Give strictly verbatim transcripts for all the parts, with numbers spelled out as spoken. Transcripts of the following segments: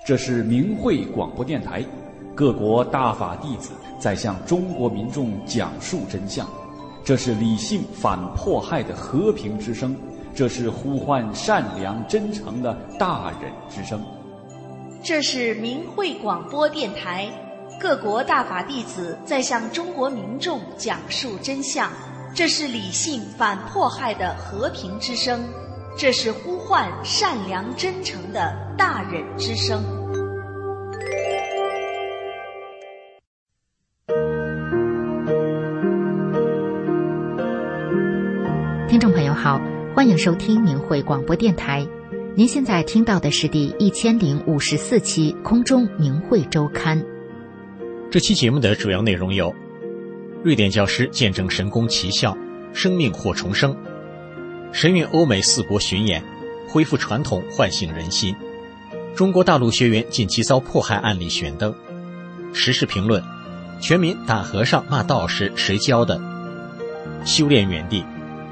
这是明慧广播电台，各国大法弟子在向中国民众讲述真相。这是理性反迫害的和平之声，这是呼唤善良真诚的大忍之声。 这是明慧广播电台，各国大法弟子在向中国民众讲述真相。这是理性反迫害的和平之声，这是呼唤善良真诚的大忍之声。 听众朋友好，欢迎收听明慧广播电台。您现在听到的是第一千零五十四期空中明慧周刊。 这期节目的主要内容有：瑞典教师见证神功奇效，生命获重生；神韵欧美四国巡演，恢复传统，唤醒人心；中国大陆学员近期遭迫害案例悬灯；时事评论，全民打和尚骂道士谁教的；修炼原地。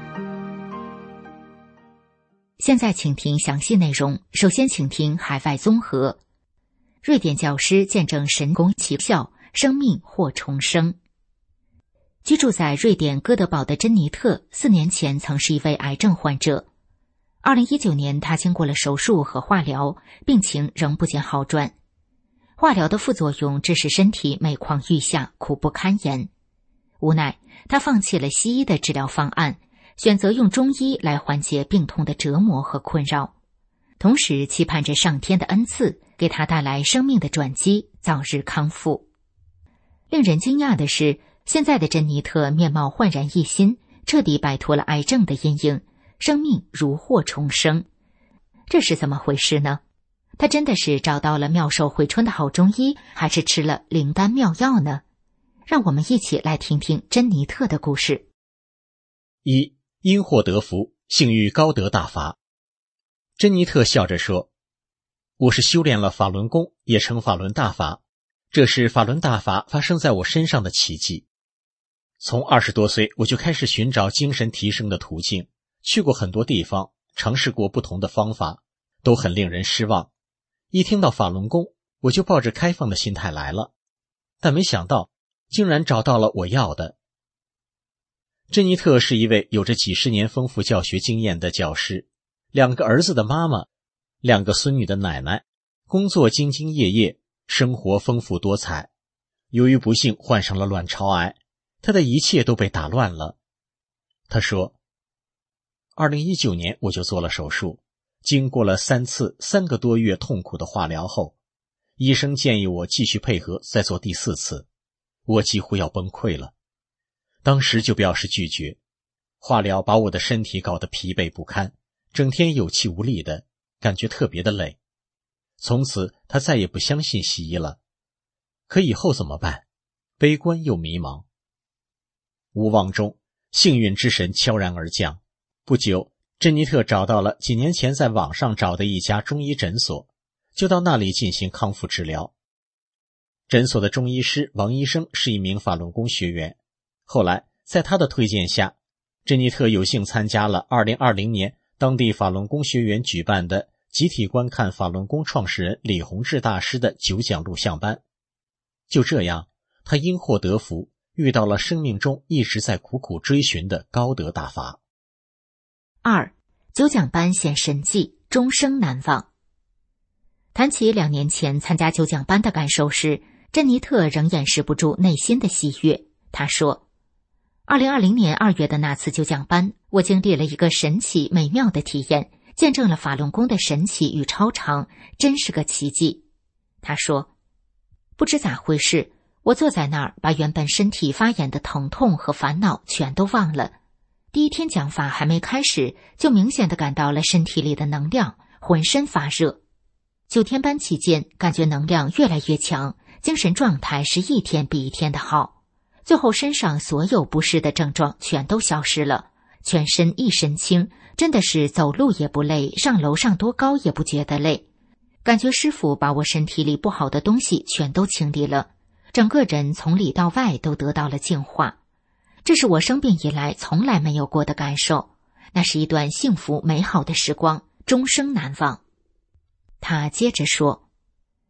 现在请听详细内容。首先请听海外综合。瑞典教师见证神功奇效，生命获重生。居住在瑞典哥德堡的珍妮特，四年前曾是一位癌症患者。二零一九年，她经过了手术和化疗，病情仍不见好转。化疗的副作用致使身体每况愈下，苦不堪言。无奈，她放弃了西医的治疗方案，选择用中医来缓解病痛的折磨和困扰，同时期盼着上天的恩赐给她带来生命的转机，早日康复。令人惊讶的是，现在的珍妮特面貌焕然一新，彻底摆脱了癌症的阴影，生命如获重生。这是怎么回事呢？她真的是找到了妙手回春的好中医，还是吃了灵丹妙药呢？让我们一起来听听珍妮特的故事。 一因祸得福，幸遇高德大法。珍妮特笑着说，我是修炼了法轮功，也称法轮大法，这是法轮大法发生在我身上的奇迹。从二十多岁我就开始寻找精神提升的途径，去过很多地方，尝试过不同的方法，都很令人失望。一听到法轮功，我就抱着开放的心态来了，但没想到竟然找到了我要的。珍妮特是一位有着几十年丰富教学经验的教师，两个儿子的妈妈，两个孙女的奶奶，工作兢兢业业，生活丰富多彩。由于不幸患上了卵巢癌，她的一切都被打乱了。她说，二零一九年我就做了手术，经过了三次三个多月痛苦的化疗后，医生建议我继续配合再做第四次，我几乎要崩溃了。当时就表示拒绝，化疗把我的身体搞得疲惫不堪，整天有气无力的，感觉特别的累。从此他再也不相信西医了。可以后怎么办？悲观又迷茫。无望中，幸运之神悄然而降。不久，珍妮特找到了几年前在网上找的一家中医诊所，就到那里进行康复治疗。诊所的中医师王医生是一名法轮功学员，后来在他的推荐下，珍妮特有幸参加了二零二零年当地法轮功学员举办的集体观看法轮功创始人李洪志大师的九讲录像班。就这样，他因祸得福，遇到了生命中一直在苦苦追寻的高德大法。 二，九讲班显神迹，终生难忘。谈起两年前参加九讲班的感受时，珍妮特仍掩饰不住内心的喜悦。她说，二零二零年二月的那次九讲班，我经历了一个神奇美妙的体验，见证了法轮功的神奇与超常，真是个奇迹。她说，不知咋回事，我坐在那儿，把原本身体发炎的疼痛和烦恼全都忘了。第一天讲法还没开始，就明显地感到了身体里的能量，浑身发热。九天班期间，感觉能量越来越强，精神状态是一天比一天的好。最后身上所有不适的症状全都消失了，全身一身轻，真的是走路也不累，上楼上多高也不觉得累。感觉师父把我身体里不好的东西全都清理了，整个人从里到外都得到了净化。这是我生病以来从来没有过的感受，那是一段幸福美好的时光，终生难忘。他接着说，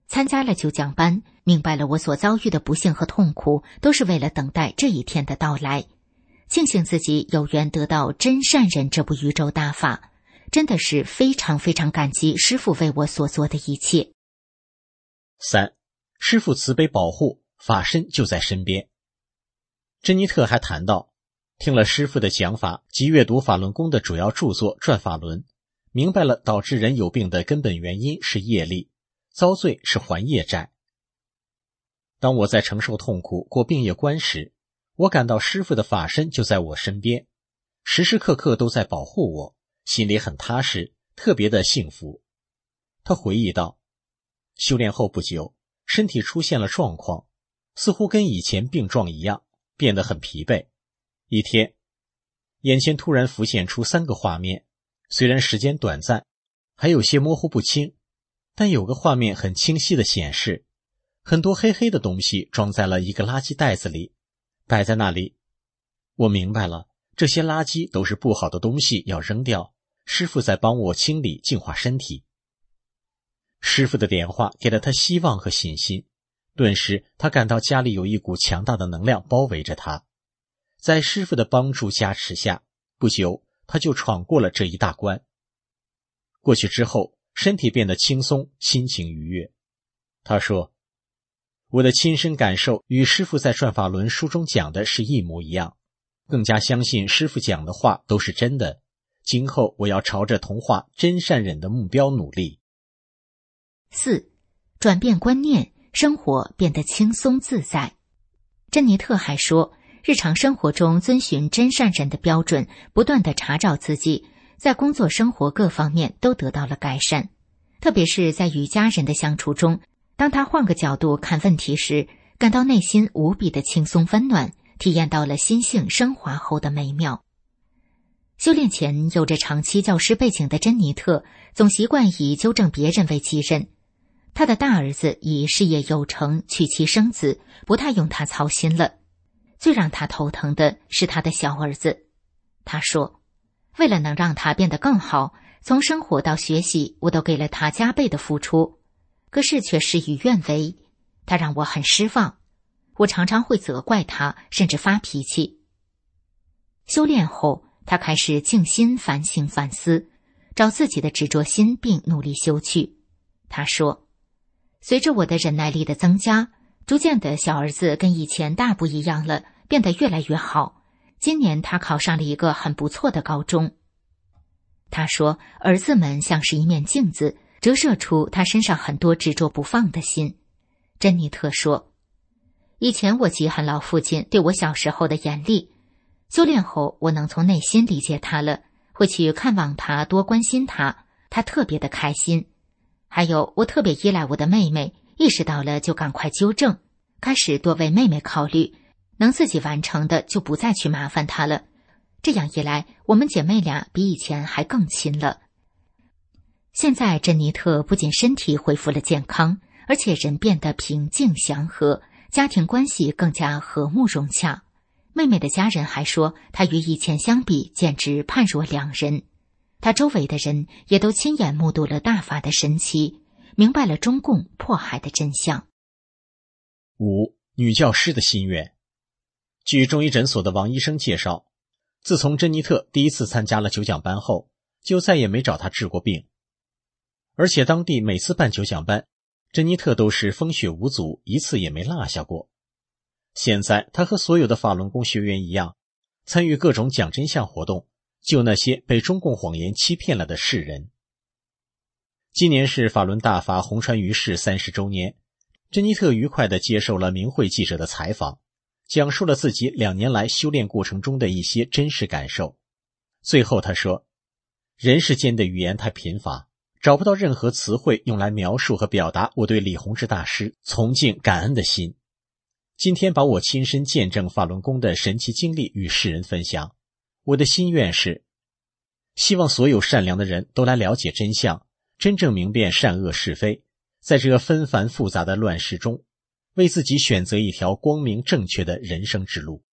参加了九讲班，明白了我所遭遇的不幸和痛苦都是为了等待这一天的到来。庆幸自己有缘得到真善人这部宇宙大法，真的是非常非常感激师父为我所做的一切。 三，师父慈悲保护，法身就在身边。珍妮特还谈到，听了师父的讲法及阅读法轮功的主要著作《转法轮》，明白了导致人有病的根本原因是业力，遭罪是还业债。当我在承受痛苦过病业关时，我感到师父的法身就在我身边，时时刻刻都在保护我，心里很踏实，特别的幸福。他回忆道，修炼后不久，身体出现了状况，似乎跟以前病状一样，变得很疲惫。一天，眼前突然浮现出三个画面，虽然时间短暂，还有些模糊不清，但有个画面很清晰地显示，很多黑黑的东西装在了一个垃圾袋子里，摆在那里。我明白了，这些垃圾都是不好的东西，要扔掉。师父在帮我清理净化身体。师父的点化给了他希望和信心，顿时他感到家里有一股强大的能量包围着他。在师父的帮助加持下，不久他就闯过了这一大关。过去之后，身体变得轻松，心情愉悦。他说，我的亲身感受与师父在《转法轮》书中讲的是一模一样，更加相信师父讲的话都是真的。今后我要朝着同化真善忍的目标努力。 四，转变观念，生活变得轻松自在。珍妮特还说，日常生活中遵循真善忍的标准，不断地查找自己，在工作生活各方面都得到了改善。特别是在与家人的相处中，当他换个角度看问题时，感到内心无比的轻松温暖，体验到了心性升华后的美妙。修炼前有着长期教师背景的珍妮特，总习惯以纠正别人为己任。他的大儿子已事业有成，娶妻生子，不太用他操心了。最让他头疼的是他的小儿子。他说，为了能让他变得更好，从生活到学习，我都给了他加倍的付出，可是却事与愿违，他让我很失望。我常常会责怪他，甚至发脾气。修炼后，他开始静心反省反思，找自己的执着心并努力修去。他说，随着我的忍耐力的增加，逐渐的小儿子跟以前大不一样了，变得越来越好。今年他考上了一个很不错的高中。他说，儿子们像是一面镜子，折射出他身上很多执着不放的心。珍妮特说，以前我记恨老父亲对我小时候的严厉，修炼后我能从内心理解他了，会去看望他，多关心他，他特别的开心。还有，我特别依赖我的妹妹，意识到了就赶快纠正，开始多为妹妹考虑，能自己完成的就不再去麻烦她了。这样一来，我们姐妹俩比以前还更亲了。现在珍妮特不仅身体恢复了健康，而且人变得平静祥和，家庭关系更加和睦融洽。妹妹的家人还说，她与以前相比简直判若两人。她周围的人也都亲眼目睹了大法的神奇，明白了中共迫害的真相。 五、女教师的心愿。据中医诊所的王医生介绍，自从珍妮特第一次参加了九讲班后，就再也没找她治过病。而且当地每次办九讲班，珍妮特都是风雪无阻，一次也没落下过。现在她和所有的法轮功学员一样，参与各种讲真相活动，救那些被中共谎言欺骗了的世人。今年是法轮大法红传于世三十周年，珍妮特愉快地接受了明慧记者的采访，讲述了自己两年来修炼过程中的一些真实感受。最后她说，人世间的语言太贫乏，找不到任何词汇用来描述和表达我对李洪志大师崇敬感恩的心。今天把我亲身见证法轮功的神奇经历与世人分享，我的心愿是，希望所有善良的人都来了解真相，真正明辨善恶是非，在这纷繁复杂的乱世中，为自己选择一条光明正确的人生之路。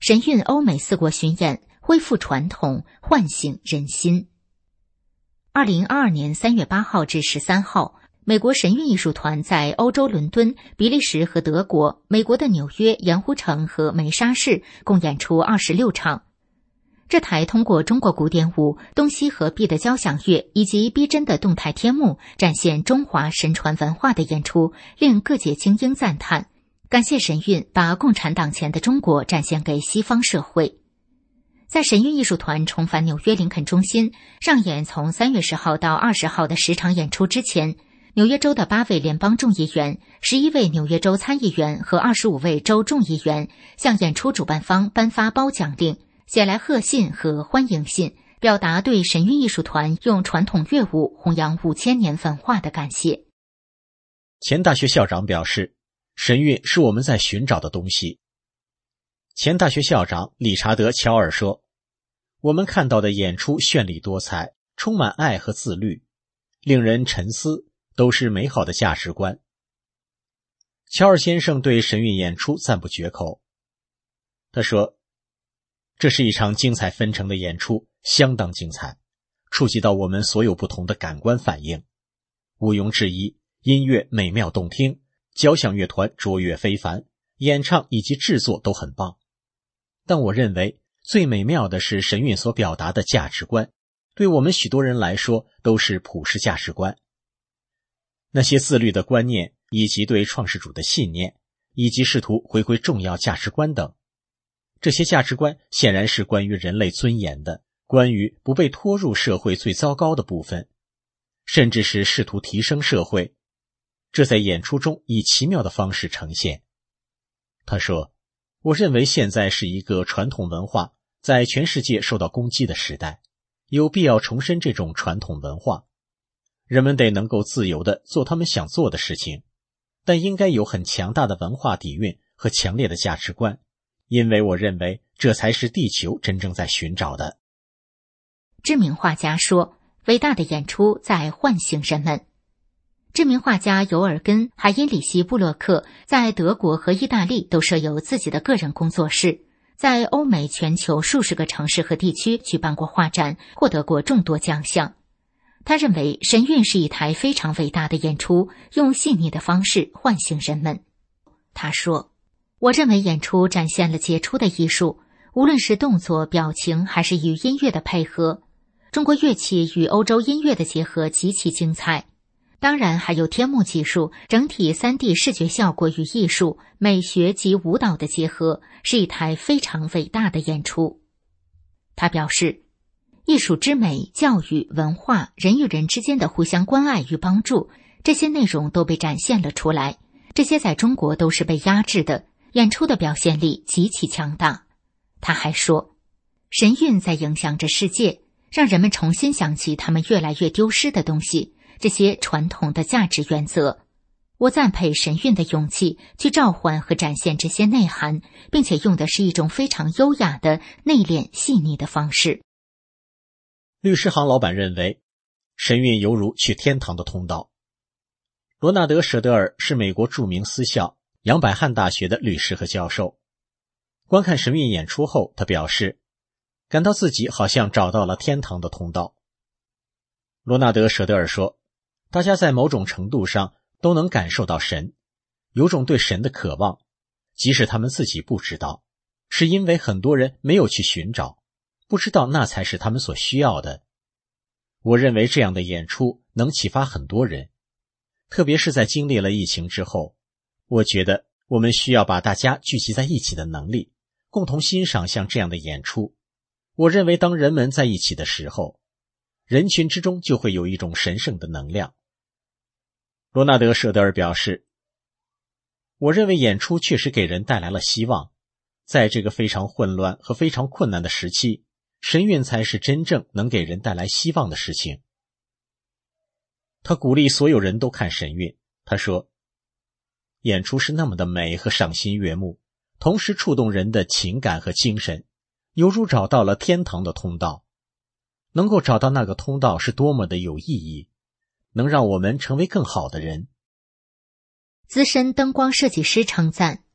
神韵欧美四国巡演，恢复传统，唤醒人心。二零二二年三月八号至十三号，美国神韵艺术团在欧洲伦敦、比利时和德国、美国的纽约、盐湖城和梅沙市共演出二十六场。这台通过中国古典舞、东西合璧的交响乐以及逼真的动态天幕展现中华神传文化的演出，令各界精英赞叹，感谢神韵把共产党前的中国展现给西方社会。在神韵艺术团重返纽约林肯中心上演从三月十号到二十号的十场演出之前，纽约州的八位联邦众议员、十一位纽约州参议员和二十五位州众议员向演出主办方颁发褒奖令，写来贺信和欢迎信，表达对神韵艺术团用传统乐舞弘扬五千年文化的感谢。 前大学校长表示，神韵是我们在寻找的东西。前大学校长理查德·乔尔说，我们看到的演出绚丽多彩，充满爱和自律，令人沉思，都是美好的价值观。乔尔先生对神韵演出赞不绝口。他说，这是一场精彩纷呈的演出，相当精彩，触及到我们所有不同的感官反应。毋庸置疑，音乐美妙动听，交响乐团卓越非凡，演唱以及制作都很棒。但我认为最美妙的是神韵所表达的价值观，对我们许多人来说都是普世价值观。那些自律的观念，以及对创世主的信念，以及试图回归重要价值观等，这些价值观显然是关于人类尊严的，关于不被拖入社会最糟糕的部分，甚至是试图提升社会。这在演出中以奇妙的方式呈现。他说，我认为现在是一个传统文化在全世界受到攻击的时代，有必要重申这种传统文化。人们得能够自由地做他们想做的事情，但应该有很强大的文化底蕴和强烈的价值观，因为我认为这才是地球真正在寻找的。 知名画家说，伟大的演出在唤醒人们。知名画家尤尔根·海因里希·布洛克在德国和意大利都设有自己的个人工作室，在欧美全球数十个城市和地区举办过画展，获得过众多奖项。他认为神韵是一台非常伟大的演出，用细腻的方式唤醒人们。他说，我认为演出展现了杰出的艺术，无论是动作、表情还是与音乐的配合。中国乐器与欧洲音乐的结合极其精彩，当然还有天幕技术、整体 三 D 视觉效果与艺术、美学及舞蹈的结合，是一台非常伟大的演出。他表示，艺术之美、教育、文化、人与人之间的互相关爱与帮助，这些内容都被展现了出来，这些在中国都是被压制的，演出的表现力极其强大。他还说，神韵在影响着世界，让人们重新想起他们越来越丢失的东西，这些传统的价值原则。我赞佩神韵的勇气去召唤和展现这些内涵，并且用的是一种非常优雅的、内敛细腻的方式。 律师行老板认为，神韵犹如去天堂的通道。罗纳德·舍德尔是美国著名私校杨百翰大学的律师和教授。观看神韵演出后，他表示，感到自己好像找到了天堂的通道。罗纳德·舍德尔说，大家在某种程度上都能感受到神，有种对神的渴望，即使他们自己不知道，是因为很多人没有去寻找，不知道那才是他们所需要的。我认为这样的演出能启发很多人，特别是在经历了疫情之后，我觉得我们需要把大家聚集在一起的能力，共同欣赏像这样的演出。我认为当人们在一起的时候，人群之中就会有一种神圣的能量。罗纳德·舍德尔表示，我认为演出确实给人带来了希望，在这个非常混乱和非常困难的时期，神韵才是真正能给人带来希望的事情。他鼓励所有人都看神韵，他说，演出是那么的美和赏心悦目，同时触动人的情感和精神，犹如找到了天堂的通道。能够找到那个通道是多么的有意义，能让我们成为更好的人。 资深灯光设计师称赞，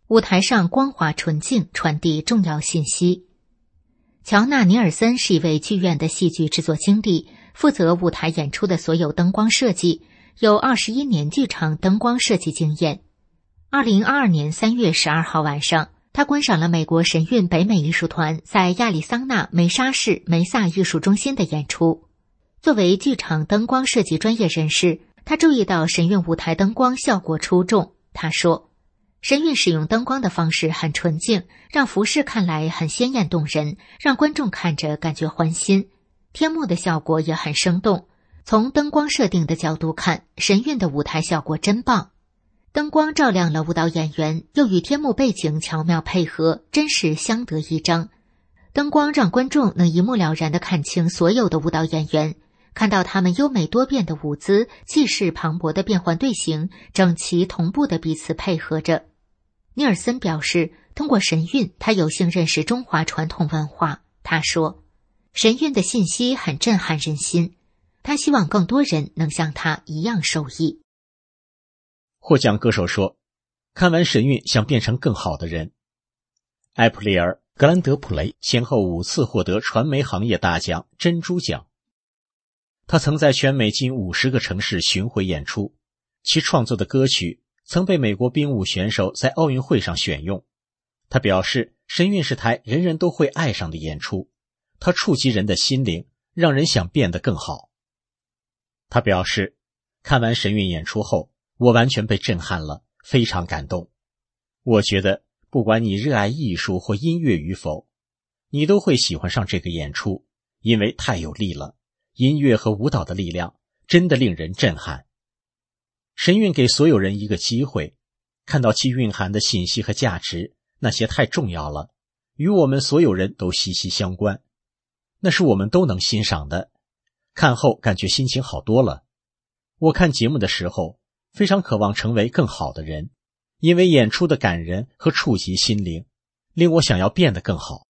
舞台上光滑纯净，传递重要信息。乔纳·尼尔森是一位剧院的戏剧制作经理，负责舞台演出的所有灯光设计，有二十一年剧场灯光设计经验。二零二二年三月十二号晚上，他观赏了美国神韵北美艺术团在亚利桑那梅沙市梅萨艺术中心的演出。作为剧场灯光设计专业人士，他注意到神韵舞台灯光效果出众。他说，神韵使用灯光的方式很纯净，让服饰看来很鲜艳动人，让观众看着感觉欢欣。天幕的效果也很生动，从灯光设定的角度看，神韵的舞台效果真棒。灯光照亮了舞蹈演员，又与天幕背景巧妙配合，真是相得益彰。灯光让观众能一目了然地看清所有的舞蹈演员，看到他们优美多变的舞姿，气势磅礴的变换队形，整齐同步地彼此配合着。尼尔森表示，通过神韵，他有幸认识中华传统文化。他说，神韵的信息很震撼人心，他希望更多人能像他一样受益。 获奖歌手说，看完神韵想变成更好的人。埃普利尔·格兰德普雷先后五次获得传媒行业大奖珍珠奖。他曾在全美近五十个城市巡回演出，其创作的歌曲曾被美国冰舞选手在奥运会上选用。他表示，神韵是台人人都会爱上的演出，它触及人的心灵，让人想变得更好。他表示，看完神韵演出后，我完全被震撼了，非常感动。我觉得，不管你热爱艺术或音乐与否，你都会喜欢上这个演出，因为太有力了。音乐和舞蹈的力量真的令人震撼。神韵给所有人一个机会，看到其蕴含的信息和价值，那些太重要了，与我们所有人都息息相关。那是我们都能欣赏的。看后感觉心情好多了。我看节目的时候，非常渴望成为更好的人，因为演出的感人和触及心灵，令我想要变得更好。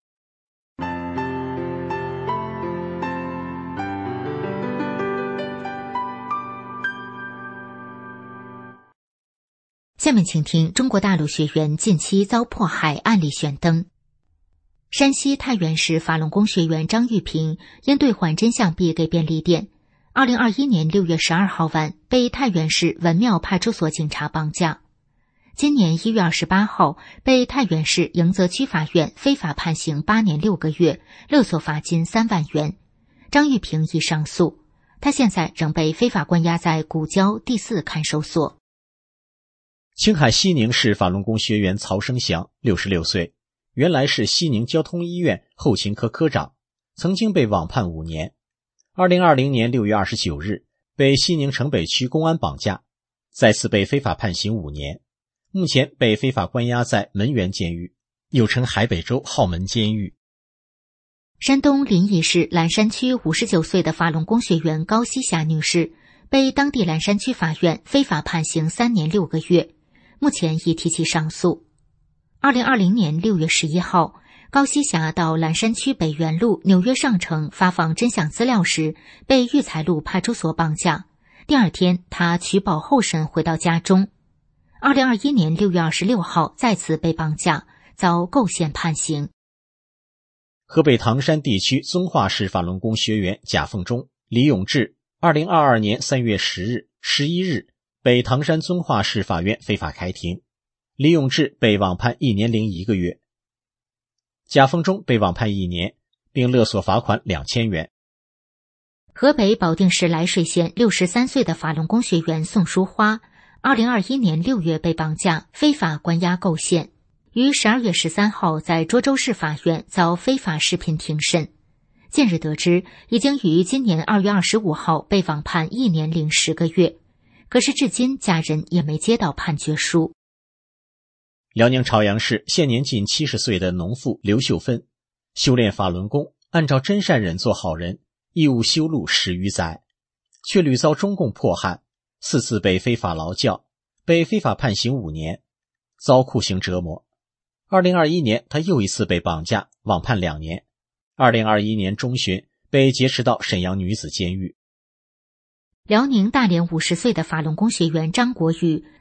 下面请听中国大陆学员近期遭迫害案例选灯。山西太原市法轮功学员张玉平因兑换真相币给便利店，二零二一年六月十二号晚被太原市文庙派出所警察绑架。今年一月二十八号被太原市迎泽区法院非法判刑八年六个月，勒索罚金三万元。张玉平已上诉，他现在仍被非法关押在古郊第四看守所。 青海西宁市法轮功学员曹生祥六十六岁，原来是西宁交通医院后勤科科长，曾经被网判五年。二零二零年六月二十九日被西宁城北区公安绑架，再次被非法判刑五年，目前被非法关押在门源监狱，又称海北州浩门监狱。 山东临沂市蓝山区五十九岁的法轮功学员高希霞女士被当地蓝山区法院非法判刑三年六个月，目前已提起上诉。二零二零年六月十一号，高希霞到蓝山区北园路纽约上城发放真相资料时，被育才路派出所绑架。第二天，她取保候审回到家中。二零二一年六月二十六号再次被绑架，遭构陷判刑。 河北唐山地区遵化市法轮功学员贾凤忠、李永志，二零二二年三月十日、十一日被唐山遵化市法院非法开庭，李永志被网判一年零一个月，贾凤忠被网判一年，并勒索罚款两千元。 河北保定市涞水县六十三岁的法轮功学员宋淑花，二零二一年六月被绑架，非法关押构陷，于十二月十三号在涿州市法院遭非法视频庭审。近日得知，已经于今年二月二十五号被网判一年零十个月，可是至今家人也没接到判决书。 辽宁朝阳市现年近七十岁的农妇刘秀芬，修炼法轮功，按照真善忍做好人，义务修路十余载，却屡遭中共迫害，四次被非法劳教，被非法判刑五年，遭酷刑折磨。二零二一年他又一次被绑架，网判两年。二零二一年中旬被劫持到沈阳女子监狱。 辽宁大连五十岁的法轮功学员张国宇，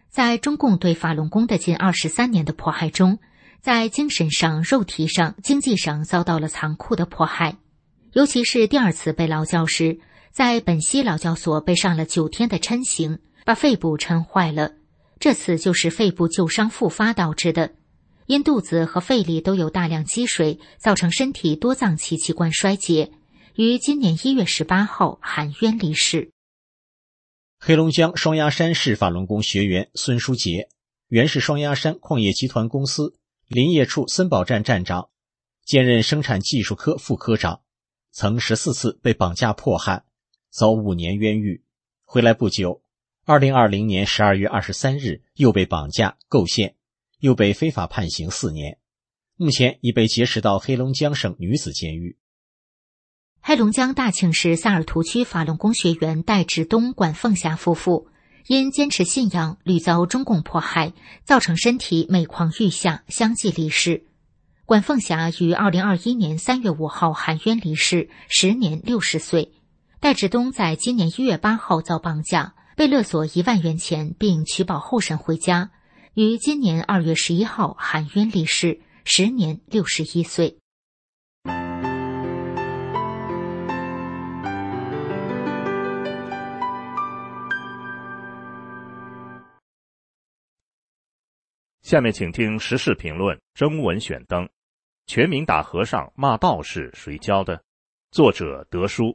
在中共对法轮功的近二十三年的迫害中，在精神上、肉体上、经济上遭到了残酷的迫害。尤其是第二次被劳教时，在本溪劳教所被上了九天的抻刑，把肺部抻坏了。这次就是肺部旧伤复发导致的，因肚子和肺里都有大量积水，造成身体多脏器器官衰竭，于今年一月十八号含冤离世。 黑龙江双鸭山市法轮功学员孙书杰，原是双鸭山矿业集团公司林业处森宝站站长，兼任生产技术科副科长，曾十四次被绑架迫害，遭五年冤狱。回来不久，二零二零年十二月二十三日又被绑架构陷，又被非法判刑四年，目前已被劫持到黑龙江省女子监狱。 黑龙江大庆市萨尔图区法轮功学员戴志东、管凤霞夫妇因坚持信仰屡遭中共迫害，造成身体每况愈下，相继离世。管凤霞于二零二一年三月五号含冤离世，时年六十岁。戴志东在今年一月八号遭绑架，被勒索一万元钱，并取保候审回家，于今年二月十一号含冤离世，时年六十一岁。 下面请听时事评论征文选登。全民打和尚骂道士谁教的？作者德叔。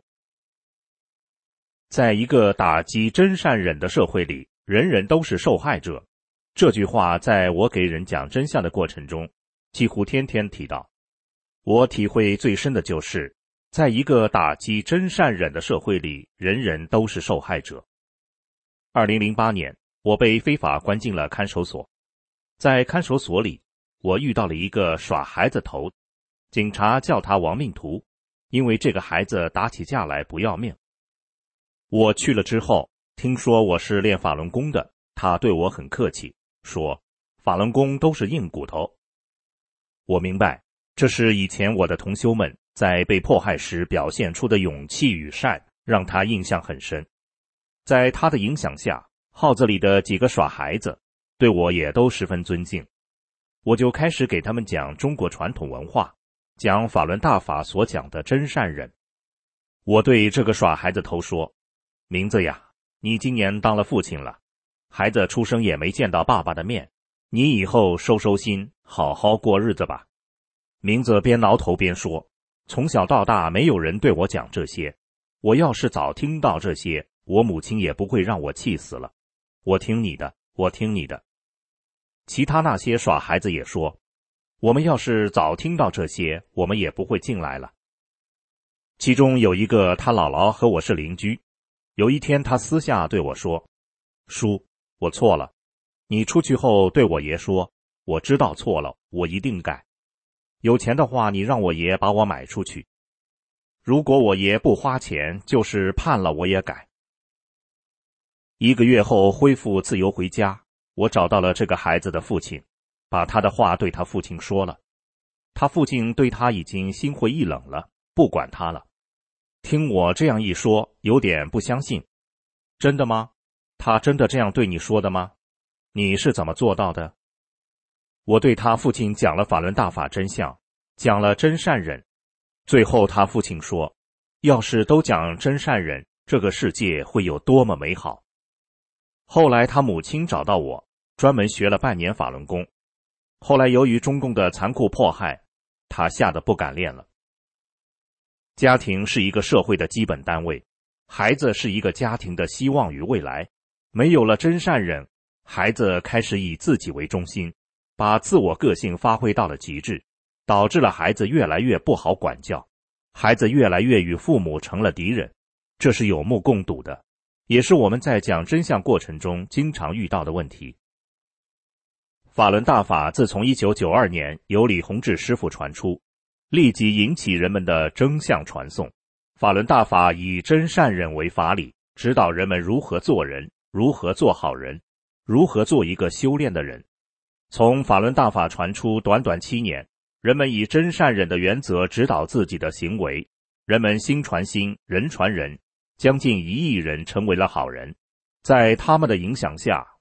在一个打击真善忍的社会里，人人都是受害者。这句话在我给人讲真相的过程中，几乎天天提到。我体会最深的就是，在一个打击真善忍的社会里，人人都是受害者。二零零八年，我被非法关进了看守所。在看守所里，我遇到了一个耍孩子头，警察叫他亡命徒，因为这个孩子打起架来不要命。我去了之后，听说我是练法轮功的，他对我很客气，说法轮功都是硬骨头。我明白，这是以前我的同修们在被迫害时表现出的勇气与善，让他印象很深。在他的影响下，号子里的几个耍孩子对我也都十分尊敬，我就开始给他们讲中国传统文化，讲法轮大法所讲的真善忍。我对这个耍孩子头说，名字呀，你今年当了父亲了，孩子出生也没见到爸爸的面，你以后收收心，好好过日子吧。名字边挠头边说，从小到大没有人对我讲这些，我要是早听到这些，我母亲也不会让我气死了。我听你的，我听你的。其他那些耍孩子也说，我们要是早听到这些，我们也不会进来了。其中有一个他姥姥和我是邻居，有一天他私下对我说，叔，我错了，你出去后对我爷说，我知道错了，我一定改。有钱的话，你让我爷把我买出去。如果我爷不花钱，就是判了我也改。一个月后恢复自由回家，我找到了这个孩子的父亲，把他的话对他父亲说了。他父亲对他已经心灰意冷了，不管他了。听我这样一说，有点不相信。真的吗？他真的这样对你说的吗？你是怎么做到的？我对他父亲讲了法轮大法真相，讲了真善忍。最后他父亲说，要是都讲真善忍，这个世界会有多么美好。后来他母亲找到我，专门学了半年法轮功。后来由于中共的残酷迫害，他吓得不敢练了。家庭是一个社会的基本单位，孩子是一个家庭的希望与未来。没有了真善忍，孩子开始以自己为中心，把自我个性发挥到了极致，导致了孩子越来越不好管教，孩子越来越与父母成了敌人。这是有目共睹的，也是我们在讲真相过程中经常遇到的问题。法轮大法自从一九九二年由李洪志师傅传出，立即引起人们的争相传颂。法轮大法以真善忍为法理，指导人们如何做人，如何做好人，如何做一个修炼的人。从法轮大法传出短短七年，人们以真善忍的原则指导自己的行为，人们心传心，人传人，将近一亿人成为了好人。在他们的影响下，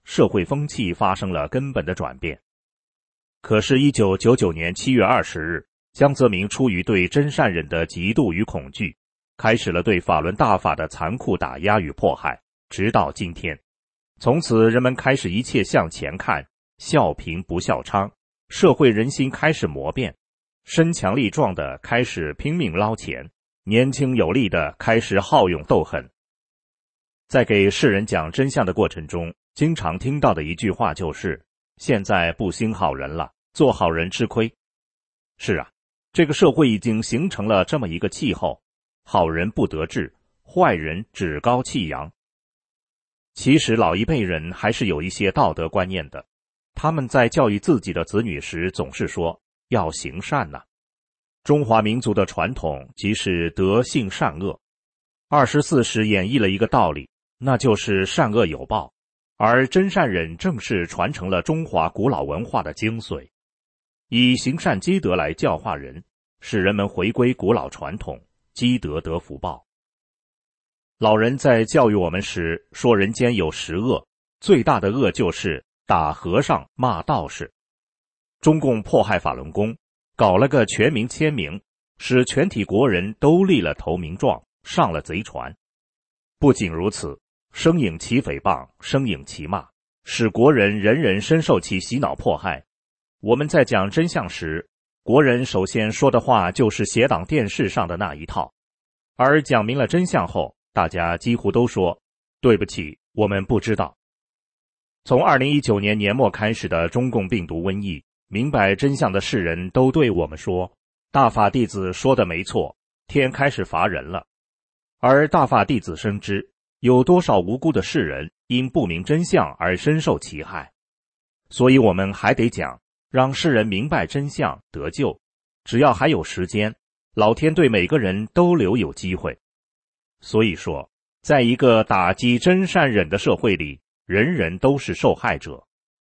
社会风气发生了根本的转变。可是一九九九年七月二十日，江泽民出于对真善忍的嫉妒与恐惧，开始了对法轮大法的残酷打压与迫害，直到今天。从此人们开始一切向前看，笑贫不笑娼，社会人心开始磨变，身强力壮的开始拼命捞钱，年轻有力的开始好勇斗狠。在给世人讲真相的过程中，经常听到的一句话就是现在不兴好人了，做好人吃亏。是啊，这个社会已经形成了这么一个气候，好人不得志，坏人趾高气扬。其实老一辈人还是有一些道德观念的，他们在教育自己的子女时总是说要行善呐、啊。中华民族的传统即是德性善恶，二十四史演绎了一个道理，那就是善恶有报，而真善忍正是传承了中华古老文化的精髓，以行善积德来教化人，使人们回归古老传统，积德得福报。老人在教育我们时说人间有十恶，最大的恶就是打和尚骂道士。中共迫害法轮功，搞了个全民签名，使全体国人都立了投名状，上了贼船。不仅如此，声影其诽谤，声影其骂，使国人人人深受其洗脑迫害。我们在讲真相时，国人首先说的话就是邪党电视上的那一套，而讲明了真相后，大家几乎都说对不起，我们不知道。从二零一九年年末开始的中共病毒瘟疫，明白真相的世人都对我们说，大法弟子说的没错，天开始罚人了。而大法弟子深知，有多少无辜的世人因不明真相而深受其害，所以我们还得讲，让世人明白真相得救。只要还有时间，老天对每个人都留有机会。所以说，在一个打击真善忍的社会里，人人都是受害者。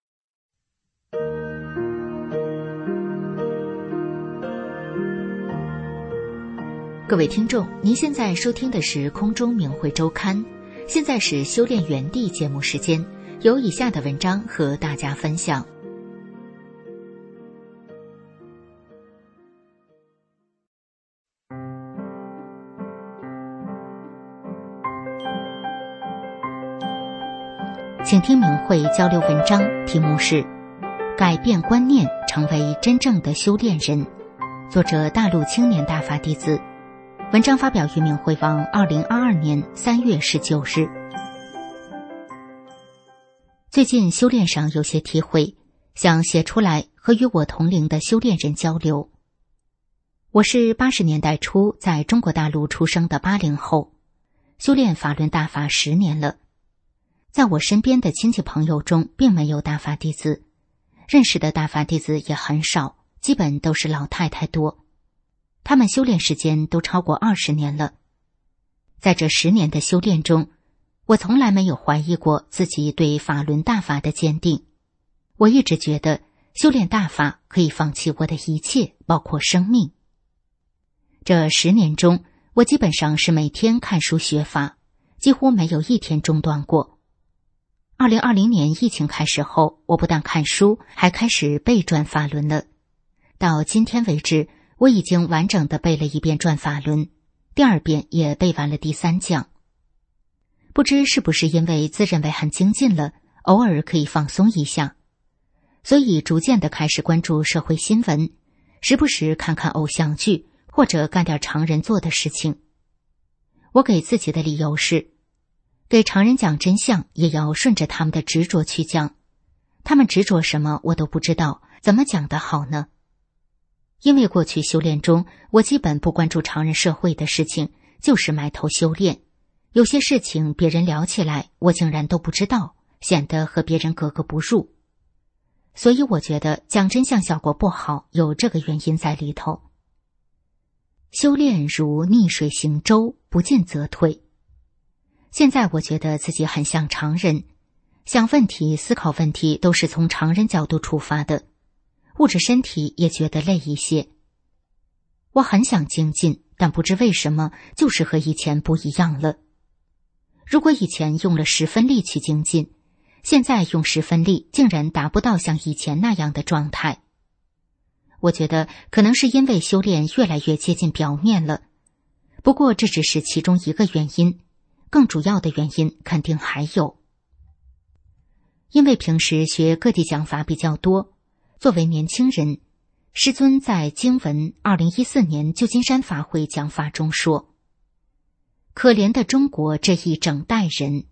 各位听众，您现在收听的是空中明慧周刊，现在是修炼园地节目时间，有以下的文章和大家分享。请听明慧交流文章，题目是改变观念，成为真正的修炼人，作者大陆青年大法弟子。文章发表于明慧网二零二二年三月十九日。最近修炼上有些体会，想写出来和与我同龄的修炼人交流。我是八十年代初在中国大陆出生的八零后，修炼法轮大法十年了。在我身边的亲戚朋友中并没有大法弟子，认识的大法弟子也很少，基本都是老太太多。他们修炼时间都超过二十年了。在这十年的修炼中，我从来没有怀疑过自己对法轮大法的坚定。我一直觉得修炼大法可以放弃我的一切，包括生命。这十年中，我基本上是每天看书学法，几乎没有一天中断过。二零二零年疫情开始后，我不但看书，还开始背转法轮了。到今天为止，我已经完整的背了一遍转法轮，第二遍也背完了第三讲。不知是不是因为自认为很精进了，偶尔可以放松一下，所以逐渐的开始关注社会新闻，时不时看看偶像剧，或者干点常人做的事情。我给自己的理由是，给常人讲真相也要顺着他们的执着去讲，他们执着什么我都不知道，怎么讲得好呢？因为过去修炼中，我基本不关注常人社会的事情，就是埋头修炼。有些事情别人聊起来，我竟然都不知道，显得和别人格格不入。所以我觉得讲真相效果不好，有这个原因在里头。修炼如逆水行舟，不进则退。现在我觉得自己很像常人，想问题、思考问题都是从常人角度出发的，物质身体也觉得累一些。我很想精进，但不知为什么就是和以前不一样了。如果以前用了十分力去精进， 现在用时分力竟然达不到像以前那样的状态。我觉得可能是因为修炼越来越接近表面了，不过这只是其中一个原因，更主要的原因肯定还有。因为平时学各地讲法比较多，作为年轻人，师尊在经文二零一四年旧金山法会讲法中说，可怜的中国这一整代人。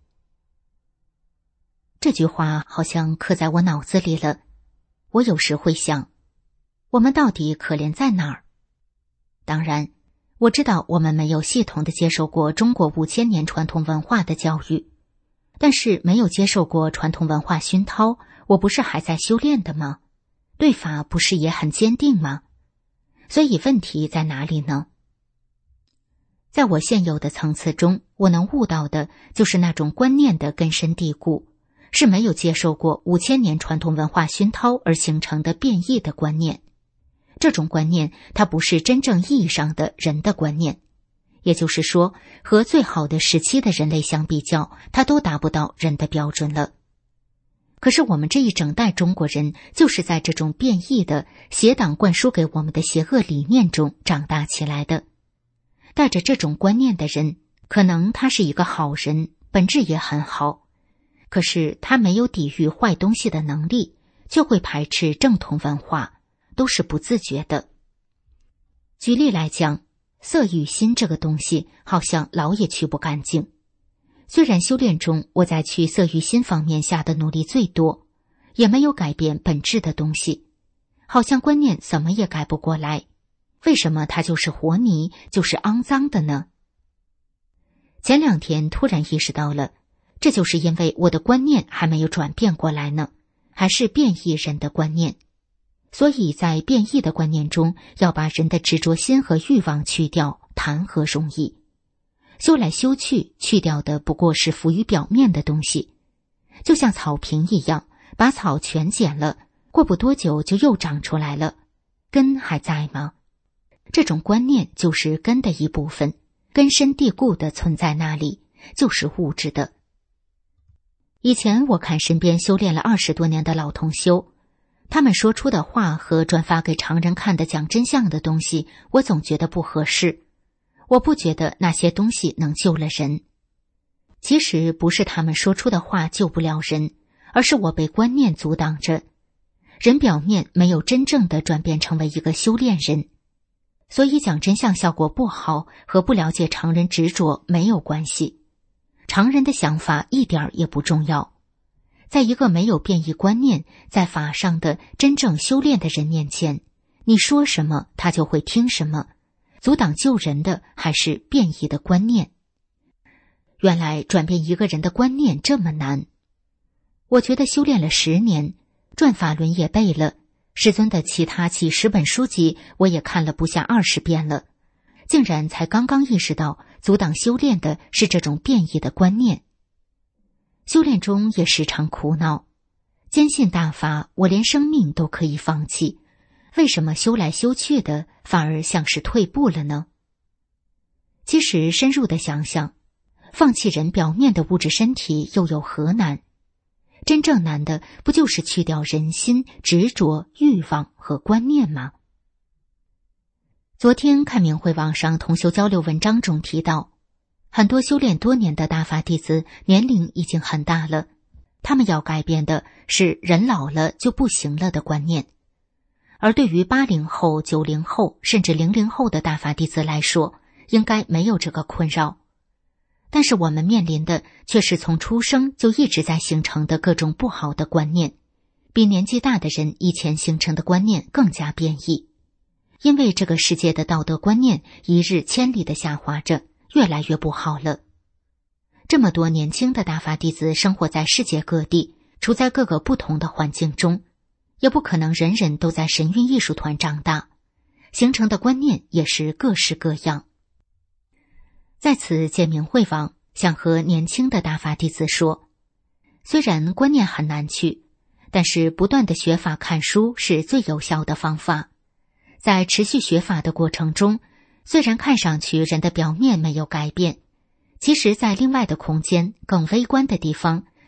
这句话好像刻在我脑子里了，我有时会想，我们到底可怜在哪儿？当然，我知道我们没有系统的接受过中国五千年传统文化的教育，但是没有接受过传统文化熏陶，我不是还在修炼的吗？对法不是也很坚定吗？所以问题在哪里呢？在我现有的层次中，我能悟到的就是那种观念的根深蒂固，是没有接受过五千年传统文化熏陶而形成的变异的观念。这种观念它不是真正意义上的人的观念，也就是说，和最好的时期的人类相比较，它都达不到人的标准了。可是我们这一整代中国人就是在这种变异的邪党灌输给我们的邪恶理念中长大起来的。带着这种观念的人，可能他是一个好人，本质也很好，可是他没有抵御坏东西的能力，就会排斥正统文化，都是不自觉的。举例来讲，色欲心这个东西好像老也去不干净。虽然修炼中我在去色欲心方面下的努力最多，也没有改变本质的东西，好像观念怎么也改不过来。为什么它就是活泥，就是肮脏的呢？前两天突然意识到了，这就是因为我的观念还没有转变过来呢，还是变异人的观念。所以在变异的观念中，要把人的执着心和欲望去掉，谈何容易？修来修去，去掉的不过是浮于表面的东西，就像草坪一样，把草全剪了，过不多久就又长出来了，根还在吗？这种观念就是根的一部分，根深蒂固的存在那里，就是物质的。以前我看身边修炼了二十多年的老同修，他们说出的话和转发给常人看的讲真相的东西，我总觉得不合适。我不觉得那些东西能救了人。其实不是他们说出的话救不了人，而是我被观念阻挡着。人表面没有真正的转变成为一个修炼人，所以讲真相效果不好和不了解常人执着没有关系。常人的想法一点也不重要。在一个没有变异观念，在法上的真正修炼的人面前，你说什么他就会听什么。阻挡救人的还是变异的观念。原来转变一个人的观念这么难。我觉得修炼了十年，转法轮也背了，师尊的其他几十本书籍我也看了不下二十遍了，竟然才刚刚意识到阻挡修炼的是这种变异的观念。修炼中也时常苦恼，坚信大法，我连生命都可以放弃，为什么修来修去的反而像是退步了呢？其实深入的想想，放弃人表面的物质身体又有何难？真正难的不就是去掉人心、执着、欲望和观念吗？昨天看明慧网上同修交流文章中提到，很多修炼多年的大法弟子年龄已经很大了，他们要改变的是人老了就不行了的观念。而对于八零后、九零后甚至零零后的大法弟子来说，应该没有这个困扰。但是我们面临的却是从出生就一直在形成的各种不好的观念，比年纪大的人以前形成的观念更加变异。因为这个世界的道德观念一日千里的下滑着，越来越不好了。这么多年轻的大法弟子生活在世界各地，处在各个不同的环境中，也不可能人人都在神韵艺术团长大，形成的观念也是各式各样。在此借明慧网想和年轻的大法弟子说，虽然观念很难去，但是不断的学法看书是最有效的方法。在持续学法的过程中，虽然看上去人的表面没有改变，其实在另外的空间更微观的地方，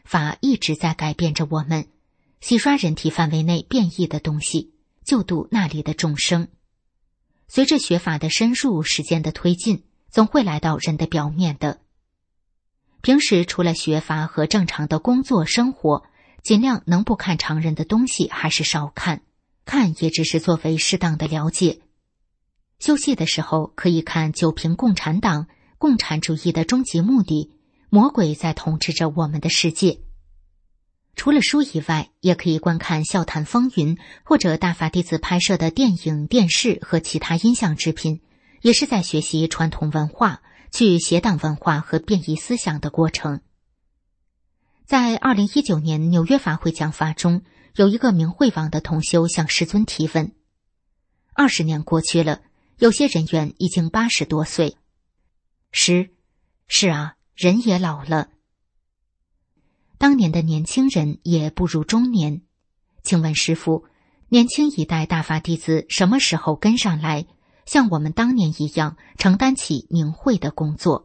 法一直在改变着我们，洗刷人体范围内变异的东西，救度那里的众生。随着学法的深入，时间的推进，总会来到人的表面的。平时除了学法和正常的工作生活，尽量能不看常人的东西还是少看，看也只是作为适当的了解。休息的时候可以看九评共产党，共产主义的终极目的，魔鬼在统治着我们的世界。除了书以外，也可以观看笑谈风云或者大法弟子拍摄的电影、电视和其他音像制品，也是在学习传统文化，去邪党文化和变异思想的过程。在二零一九年纽约法会讲法中，有一个明慧网的同修向师尊提问。二十年过去了，有些人员已经八十多岁。师，是啊，人也老了。当年的年轻人也步入中年，请问师父，年轻一代大法弟子什么时候跟上来，像我们当年一样承担起明慧的工作？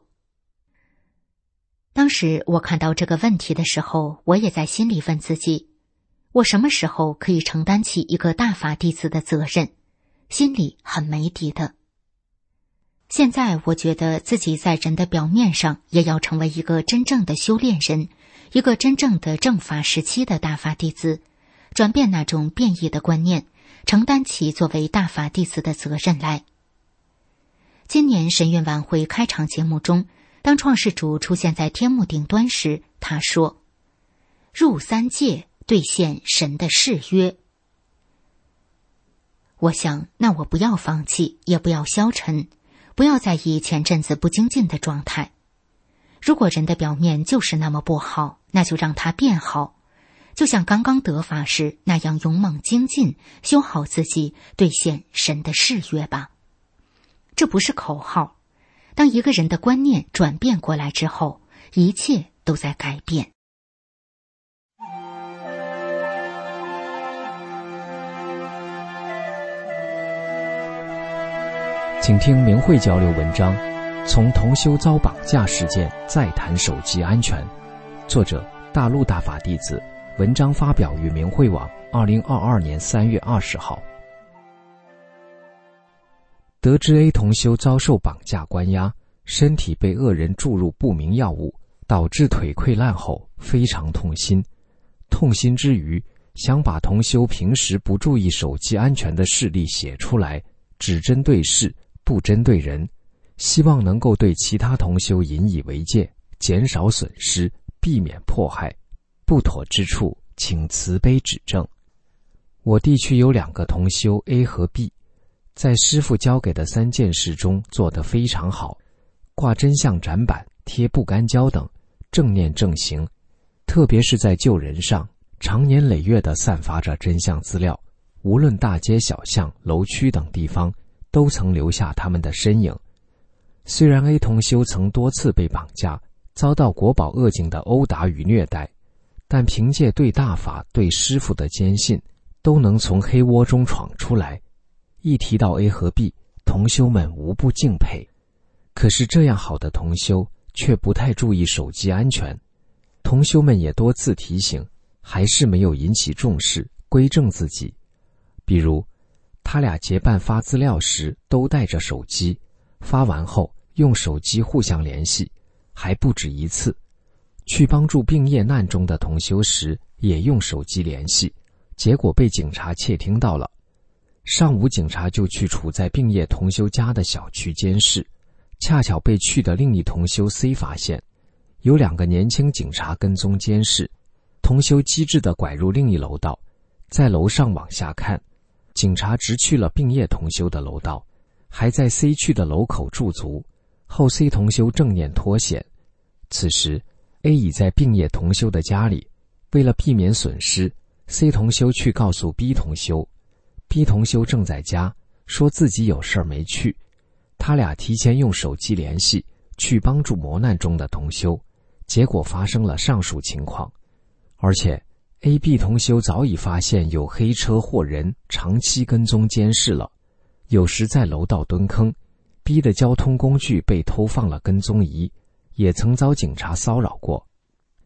当时我看到这个问题的时候，我也在心里问自己，我什么时候可以承担起一个大法弟子的责任？心里很没底的。现在我觉得自己在人的表面上也要成为一个真正的修炼人，一个真正的正法时期的大法弟子，转变那种变异的观念，承担起作为大法弟子的责任来。今年神韵晚会开场节目中，当创世主出现在天幕顶端时，他说：入三界，兑现神的誓约。我想，那我不要放弃，也不要消沉，不要在意前阵子不精进的状态。如果人的表面就是那么不好，那就让它变好，就像刚刚得法时那样勇猛精进，修好自己，兑现神的誓约吧。这不是口号。当一个人的观念转变过来之后，一切都在改变。 请听明慧交流文章，从同修遭绑架事件再谈手机安全。作者：大陆大法弟子。文章发表于明慧网，二零二二年三月二十号。得知 A 同修遭受绑架关押，身体被恶人注入不明药物，导致腿溃烂后，非常痛心。痛心之余，想把同修平时不注意手机安全的事例写出来，只针对事，不针对人，希望能够对其他同修引以为戒，减少损失，避免迫害。不妥之处，请慈悲指正。我地区有两个同修 A 和 B， 在师父交给的三件事中做得非常好，挂真相展板，贴不干胶等，正念正行，特别是在救人上，长年累月地散发着真相资料，无论大街小巷、楼区等地方，都曾留下他们的身影。虽然 A 同修曾多次被绑架，遭到国宝恶境的殴打与虐待，但凭借对大法、对师父的坚信，都能从黑窝中闯出来。一提到 A 和 B， 同修们无不敬佩。可是这样好的同修，却不太注意手机安全。同修们也多次提醒，还是没有引起重视，归正自己。比如，他俩结伴发资料时都带着手机，发完后用手机互相联系，还不止一次。去帮助病业难中的同修时，也用手机联系，结果被警察窃听到了。上午警察就去处在病业同修家的小区监视，恰巧被去的另一同修 C 发现，有两个年轻警察跟踪监视，同修机智地拐入另一楼道，在楼上往下看，警察直去了病业同修的楼道，还在 C 去的楼口驻足，后 C 同修正念脱险。此时 A 已在病业同修的家里，为了避免损失， C 同修去告诉 B 同修， B 同修正在家，说自己有事儿没去。他俩提前用手机联系，去帮助磨难中的同修，结果发生了上述情况。而且 A、B 同修早已发现有黑车或人长期跟踪监视了，有时在楼道蹲坑， B 的交通工具被偷放了跟踪仪，也曾遭警察骚扰过。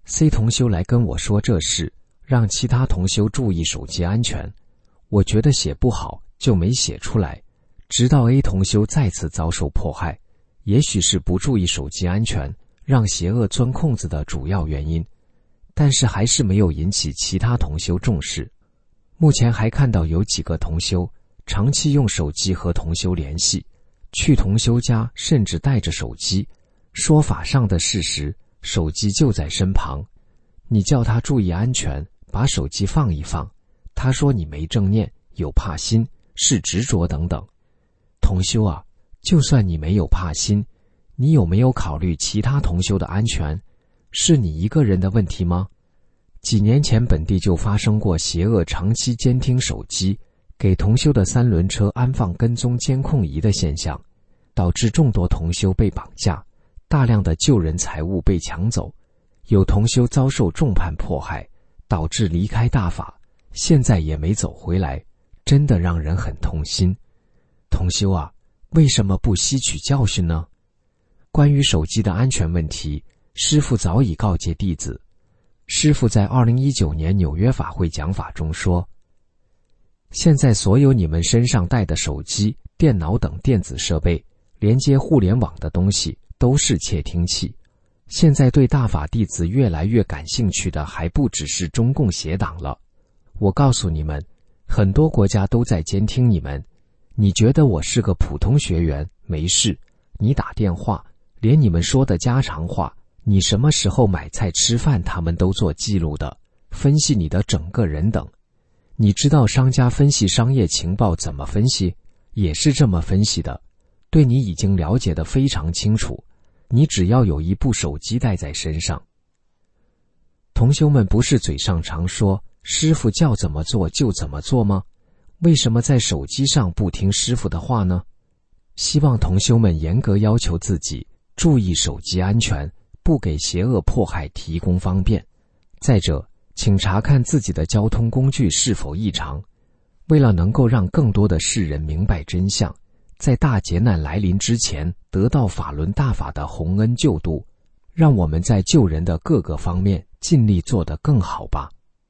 C 同修来跟我说这事，让其他同修注意手机安全。我觉得写不好，就没写出来。直到 A 同修再次遭受迫害，也许是不注意手机安全，让邪恶钻空子的主要原因，但是还是没有引起其他同修重视。目前还看到有几个同修长期用手机和同修联系，去同修家甚至带着手机，说法上的事实，手机就在身旁，你叫他注意安全，把手机放一放，他说你没正念，有怕心，是执着等等。同修啊，就算你没有怕心，你有没有考虑其他同修的安全？是你一个人的问题吗？几年前本地就发生过邪恶长期监听手机，给同修的三轮车安放跟踪监控仪的现象，导致众多同修被绑架，大量的救人财物被抢走，有同修遭受重判迫害，导致离开大法，现在也没走回来，真的让人很痛心。同修啊，为什么不吸取教训呢？关于手机的安全问题，师父早已告诫弟子。师父在二零一九年纽约法会讲法中说，现在所有你们身上带的手机、电脑等电子设备，连接互联网的东西都是窃听器。现在对大法弟子越来越感兴趣的还不只是中共邪党了。我告诉你们，很多国家都在监听你们。你觉得我是个普通学员，没事，你打电话，连你们说的家常话，你什么时候买菜吃饭他们都做记录的，分析你的整个人等。你知道商家分析商业情报怎么分析？也是这么分析的，对你已经了解得非常清楚，你只要有一部手机带在身上。同修们不是嘴上常说师父叫怎么做就怎么做吗？为什么在手机上不听师父的话呢？希望同修们严格要求自己，注意手机安全，不给邪恶迫害提供方便。再者，请查看自己的交通工具是否异常。为了能够让更多的世人明白真相，在大劫难来临之前得到法轮大法的洪恩救度，让我们在救人的各个方面尽力做得更好吧。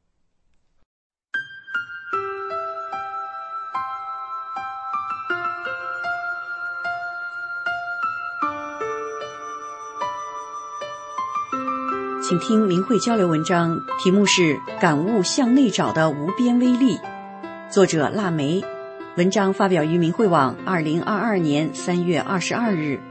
请听明慧交流文章，题目是《感悟向内找的无边威力》，作者腊梅，文章发表于明慧网二零二二年三月二十二日。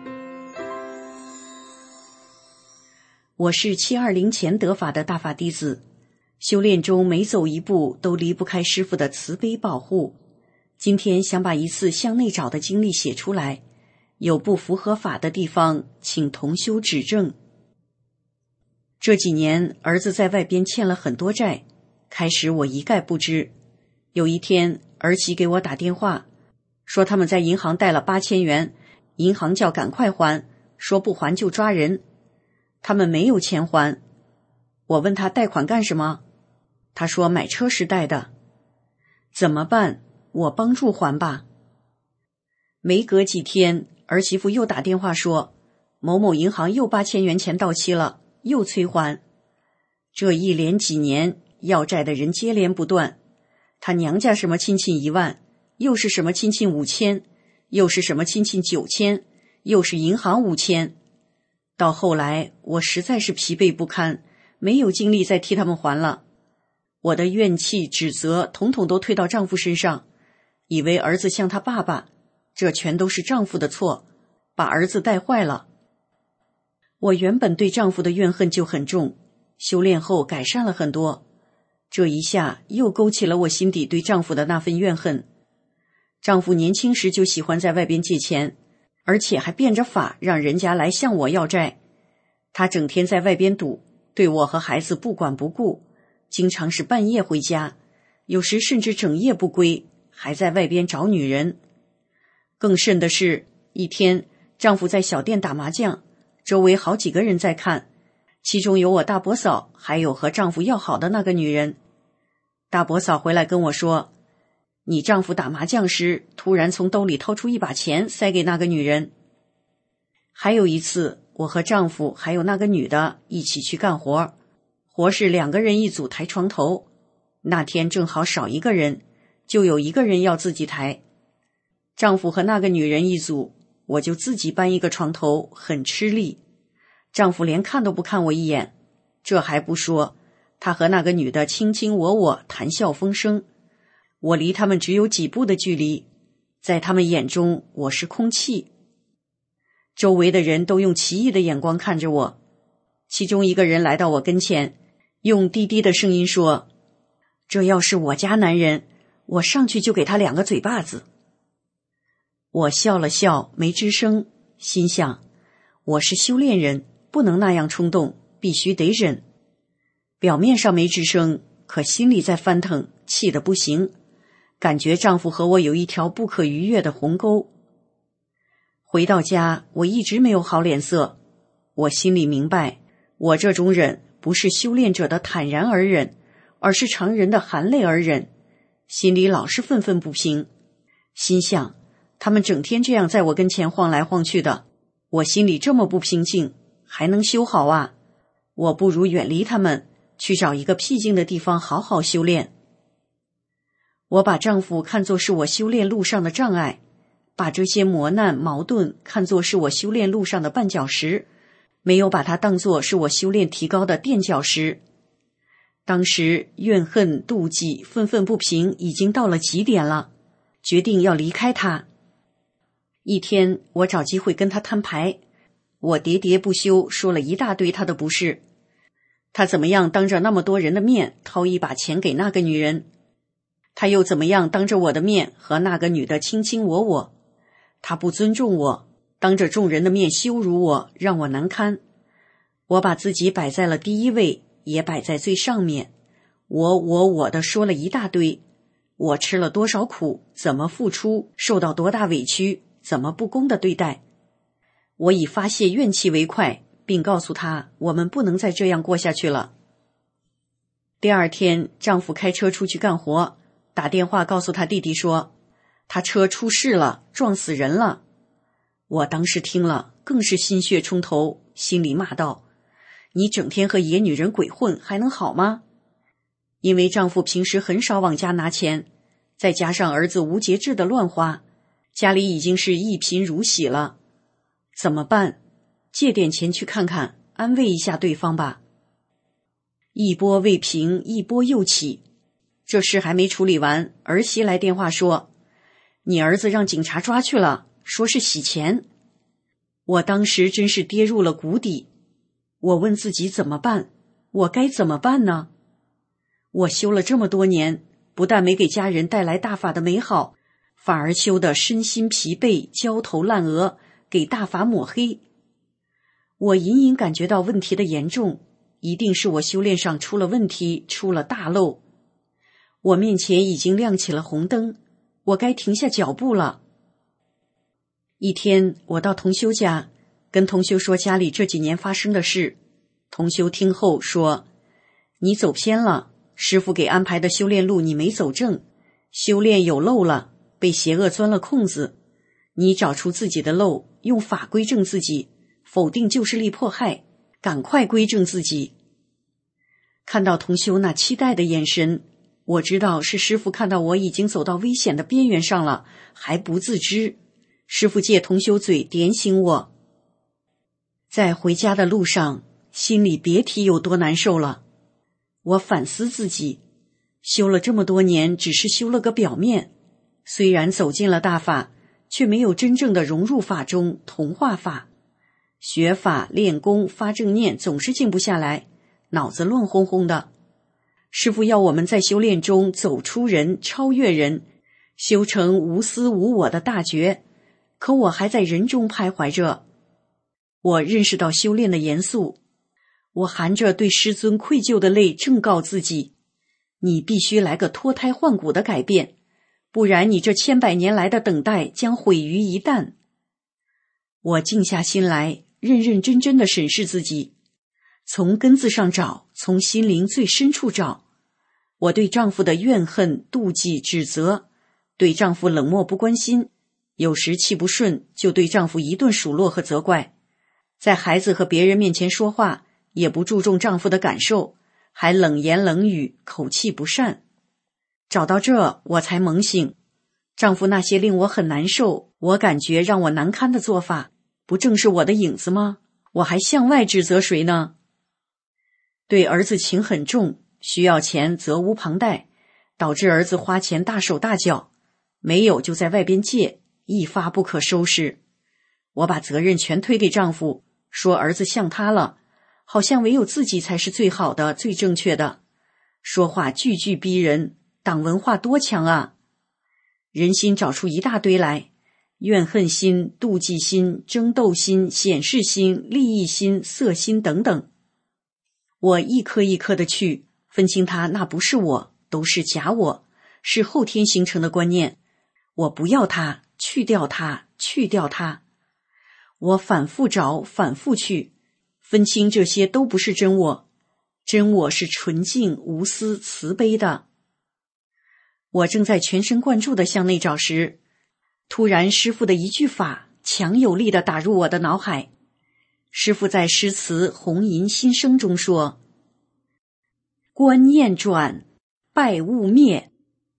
我是七二零前得法的大法弟子，修炼中每走一步都离不开师父的慈悲保护。今天想把一次向内找的经历写出来，有不符合法的地方，请同修指正。这几年儿子在外边欠了很多债，开始我一概不知。有一天儿媳给我打电话，说他们在银行贷了八千元，银行叫赶快还，说不还就抓人。他们没有钱还。我问他贷款干什么，他说买车时贷的。怎么办？我帮助还吧。没隔几天，儿媳妇又打电话说，某某银行又八千元钱到期了，又催还。这一连几年要债的人接连不断，他娘家什么亲戚一万，又是什么亲戚五千，又是什么亲戚九千，又是银行五千。到后来我实在是疲惫不堪，没有精力再替他们还了。我的怨气指责统统都推到丈夫身上，以为儿子像他爸爸，这全都是丈夫的错，把儿子带坏了。我原本对丈夫的怨恨就很重，修炼后改善了很多，这一下又勾起了我心底对丈夫的那份怨恨。丈夫年轻时就喜欢在外边借钱，而且还变着法让人家来向我要债。他整天在外边赌，对我和孩子不管不顾，经常是半夜回家，有时甚至整夜不归，还在外边找女人。更甚的是，一天丈夫在小店打麻将，周围好几个人在看，其中有我大伯嫂，还有和丈夫要好的那个女人。大伯嫂回来跟我说，你丈夫打麻将时突然从兜里掏出一把钱塞给那个女人。还有一次，我和丈夫还有那个女的一起去干活， 活是两个人一组抬床头，那天正好少一个人，就有一个人要自己抬。丈夫和那个女人一组，我就自己搬一个床头，很吃力。丈夫连看都不看我一眼，这还不说，他和那个女的卿卿我我，谈笑风生。我离他们只有几步的距离，在他们眼中我是空气。周围的人都用奇异的眼光看着我，其中一个人来到我跟前，用低低的声音说：这要是我家男人，我上去就给他两个嘴巴子。我笑了笑，没吱声，心想我是修炼人，不能那样冲动，必须得忍。表面上没吱声，可心里在翻腾，气得不行，感觉丈夫和我有一条不可逾越的鸿沟。回到家，我一直没有好脸色。我心里明白，我这种忍不是修炼者的坦然而忍，而是常人的含泪而忍，心里老是愤愤不平。心想，他们整天这样在我跟前晃来晃去的，我心里这么不平静，还能修好啊？我不如远离他们，去找一个僻静的地方好好修炼。我把丈夫看作是我修炼路上的障碍，把这些磨难矛盾看作是我修炼路上的绊脚石，没有把它当作是我修炼提高的垫脚石。当时怨恨、妒忌、愤愤不平已经到了极点了，决定要离开他。一天，我找机会跟他摊牌，我喋喋不休说了一大堆他的不是。他怎么样当着那么多人的面掏一把钱给那个女人，他又怎么样当着我的面和那个女的卿卿我我，他不尊重我，当着众人的面羞辱我，让我难堪。我把自己摆在了第一位，也摆在最上面，我我我的说了一大堆，我吃了多少苦，怎么付出，受到多大委屈，怎么不公的对待。我以发泄怨气为快，并告诉他我们不能再这样过下去了。第二天，丈夫开车出去干活，打电话告诉他弟弟说，他车出事了，撞死人了。我当时听了更是心血冲头，心里骂道，你整天和野女人鬼混还能好吗？因为丈夫平时很少往家拿钱，再加上儿子无节制的乱花，家里已经是一贫如洗了。怎么办？借点钱去看看，安慰一下对方吧。一波未平，一波又起。这事还没处理完，儿媳来电话说，你儿子让警察抓去了，说是洗钱。我当时真是跌入了谷底。我问自己怎么办？我该怎么办呢？我修了这么多年，不但没给家人带来大法的美好，反而修得身心疲惫，焦头烂额，给大法抹黑。我隐隐感觉到问题的严重，一定是我修炼上出了问题，出了大漏。我面前已经亮起了红灯，我该停下脚步了。一天，我到同修家，跟同修说家里这几年发生的事。同修听后说，你走偏了，师父给安排的修炼路你没走正，修炼有漏了，被邪恶钻了空子。你找出自己的漏，用法归正自己，否定旧势力迫害，赶快归正自己。看到同修那期待的眼神，我知道是师父看到我已经走到危险的边缘上了，还不自知。师父借同修嘴点醒我。在回家的路上，心里别提有多难受了。我反思自己，修了这么多年，只是修了个表面，虽然走进了大法，却没有真正的融入法中，同化法。学法练功发正念总是静不下来，脑子乱哄哄的。师父要我们在修炼中走出人，超越人，修成无私无我的大觉，可我还在人中徘徊着。我认识到修炼的严肃，我含着对师尊愧疚的泪正告自己，你必须来个脱胎换骨的改变，不然你这千百年来的等待将毁于一旦。我静下心来，认认真真地审视自己，从根子上找，从心灵最深处找。我对丈夫的怨恨、妒忌、指责，对丈夫冷漠不关心，有时气不顺就对丈夫一顿数落和责怪，在孩子和别人面前说话也不注重丈夫的感受， 还冷言冷语，口气不善。找到这，我才猛醒，丈夫那些令我很难受，我感觉让我难堪的做法，不正是我的影子吗？我还向外指责谁呢？对儿子情很重，需要钱责无旁贷，导致儿子花钱大手大脚，没有就在外边借，一发不可收拾。我把责任全推给丈夫，说儿子像他了，好像唯有自己才是最好的、最正确的，说话句句逼人，党文化多强啊！人心找出一大堆来，怨恨心、妒忌心、争斗心、显示心、利益心、色心等等。我一颗一颗的去分清他，那不是我，都是假我，是后天形成的观念。我不要他，去掉他，去掉他。我反复找，反复去，分清这些都不是真我，真我是纯净、无私、慈悲的。我正在全神贯注地向内找时，突然师父的一句法强有力地打入我的脑海。师父在诗词《红银心声》中说：观念转，败物灭。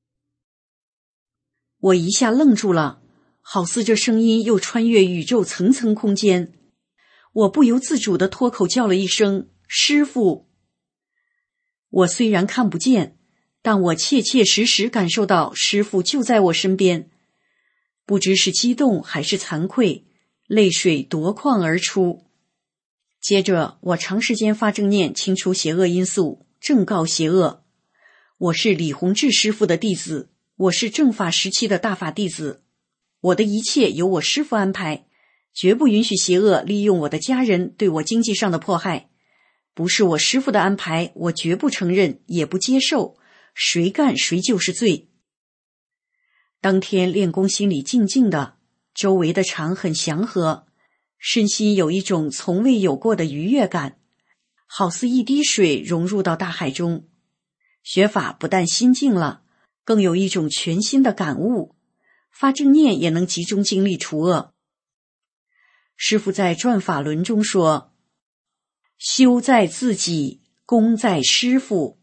我一下愣住了，好似这声音又穿越宇宙层层空间。我不由自主地脱口叫了一声：师父！我虽然看不见，但我切切实实感受到师父就在我身边。不知是激动还是惭愧，泪水夺眶而出。接着我长时间发正念，清除邪恶因素，正告邪恶：我是李洪志师父的弟子，我是正法时期的大法弟子，我的一切由我师父安排，绝不允许邪恶利用我的家人对我经济上的迫害。不是我师父的安排，我绝不承认，也不接受，谁干谁就是罪。当天练功心里静静的，周围的场很祥和，身心有一种从未有过的愉悦感，好似一滴水融入到大海中。学法不但心静了，更有一种全新的感悟，发正念也能集中精力除恶。师父在转法轮中说：修在自己，功在师父。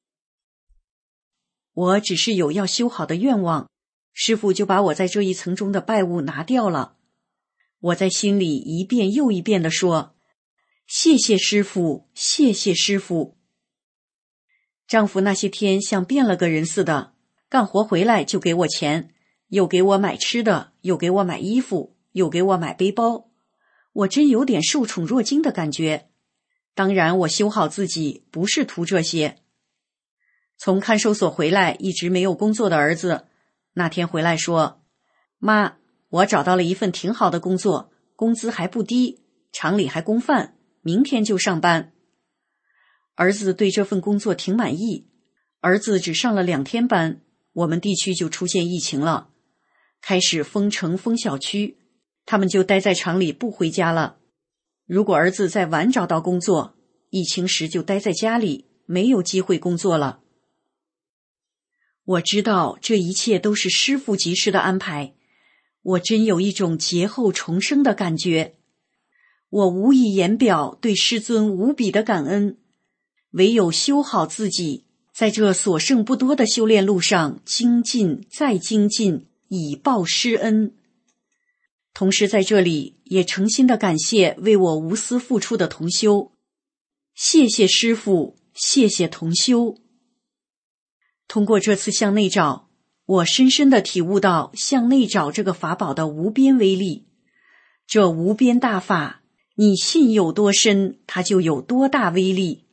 我只是有要修好的愿望，师父就把我在这一层中的败物拿掉了。我在心里一遍又一遍地说：谢谢师父，谢谢师父。丈夫那些天像变了个人似的，干活回来就给我钱，又给我买吃的，又给我买衣服，又给我买背包。我真有点受宠若惊的感觉。当然我修好自己不是图这些。从看守所回来一直没有工作的儿子，那天回来说：妈，我找到了一份挺好的工作，工资还不低，厂里还供饭，明天就上班。儿子对这份工作挺满意。儿子只上了两天班，我们地区就出现疫情了，开始封城封小区，他们就待在厂里不回家了。如果儿子再晚找到工作，疫情时就待在家里，没有机会工作了。我知道这一切都是师父及时的安排，我真有一种劫后重生的感觉。我无以言表对师尊无比的感恩，唯有修好自己，在这所剩不多的修炼路上精进再精进，以报师恩。同时在这里也诚心的感谢为我无私付出的同修，谢谢师父，谢谢同修。通过这次向内找，我深深地体悟到向内找这个法宝的无边威力。这无边大法，你信有多深，它就有多大威力。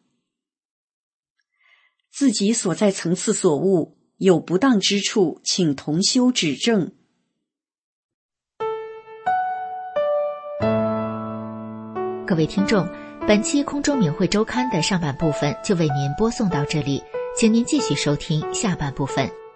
自己所在层次所悟，有不当之处，请同修指正。 各位听众，本期空中明慧周刊的上半部分就为您播送到这里，请您继续收听下半部分。